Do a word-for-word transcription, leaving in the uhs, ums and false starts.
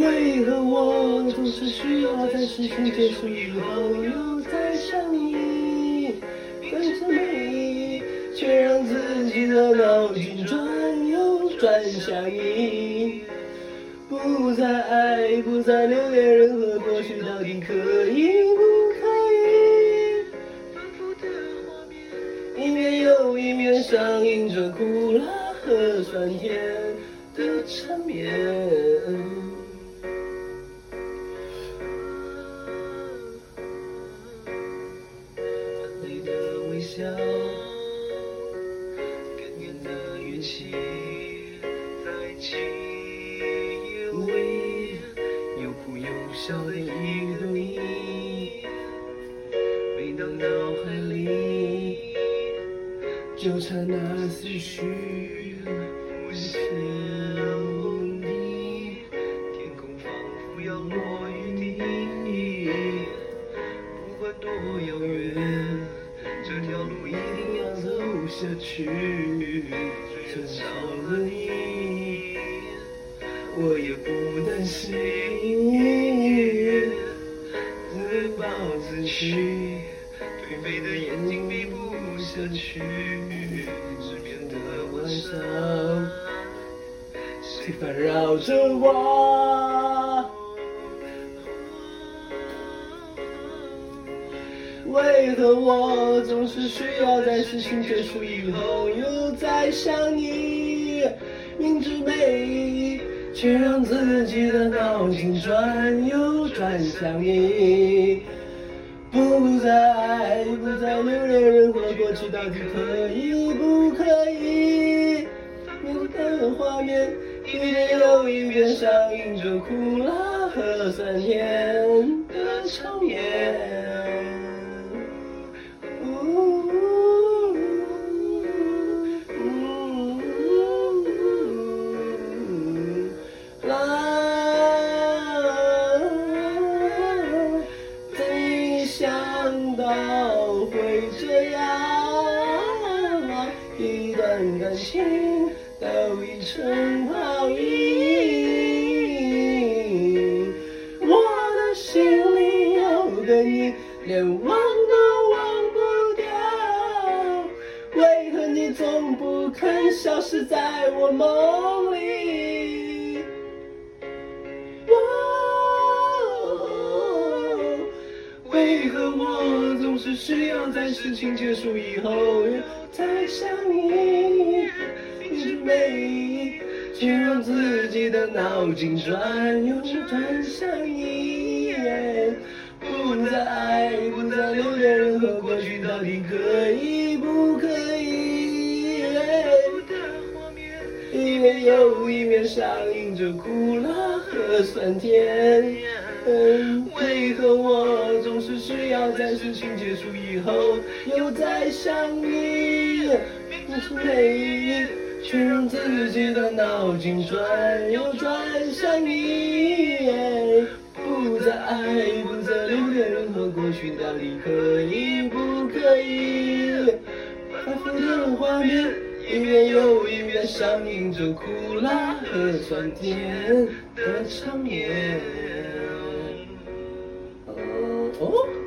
为何我总是需要在事情结束以后又再想你？跟着你，却让自己的脑筋转又转向你。不再爱，不再留恋任何过去，到底可以不可以？反复的画面，一遍又一遍上映着苦辣和酸甜的场面。泛泪的微笑，哽咽的乐器，在记忆里又哭又笑的一个你。每当脑海里纠缠那思绪，无限你，天空仿佛要落雨滴。不管多遥远，这条路一定要走下去。至少了你，我也不担心。自暴自弃，颓废的眼睛闭不下去。失眠的晚上，谁烦扰着我？为何我总是需要在事情结束以后又再想你？明知没意义，却让自己的脑筋转又转向你。不再爱，不再留恋任何过去，到底可以不可以？面对的画面，一遍又一遍上映着苦辣和酸甜的场面。想到会这样，一段感情都已成泡影，我的心里有个你，连忘都忘不掉。为何你总不肯消失在我梦里？为何我总是需要在事情结束以后又再想你？明知没意义，却让自己的脑筋转又转向你。不再爱，不再留恋任何过去，到底可以不可以？一遍又一遍上映着苦辣和酸甜。为何我总是需要在事情结束以后又再想你？明知没意义，却让自己的脑筋转又转向你。不再爱，不再留恋任何过去，到底可以不可以？反复的画面，一遍又一遍上映着苦辣和酸甜的场面。哦。